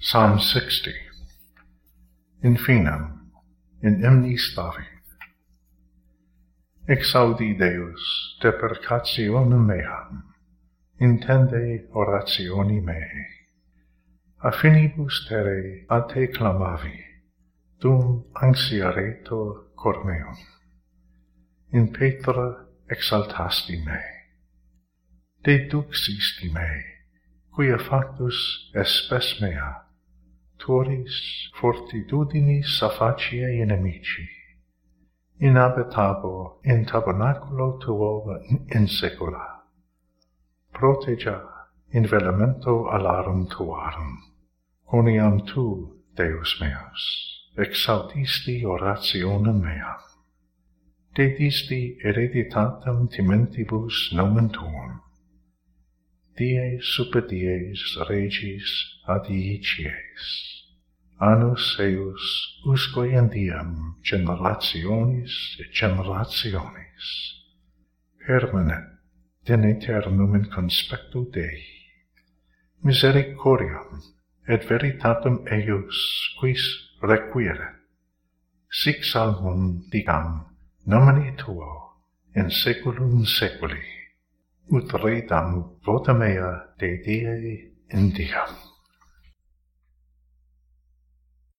Psalm 60. Infinem, in hymnis David. Exaudi Deus deprecationem meam, intende orationi mei. Affinibus terre a te clamavi, dum anxiaretur cor meum. In Petra exaltasti me. Deduxisti me, quia factus espes mea, turis fortitudinis a facie inimici. Inhabitabo in tabernaculo tuo in secula. Protegia in velamento alarum tuarum. Quoniam tu, Deus meus, exaudisti orationem meam. Dedisti hereditatem timentibus nomen tuum. Die super dies regis adicies. Annus eius usque diem generationis et generationis. Permanet in aeternum in conspectu Dei. Misericordiam et veritatem eius quis requiret. Sic salmum dicam nomine tuo in saeculum saeculi. Ut redam vota mea de die in diem.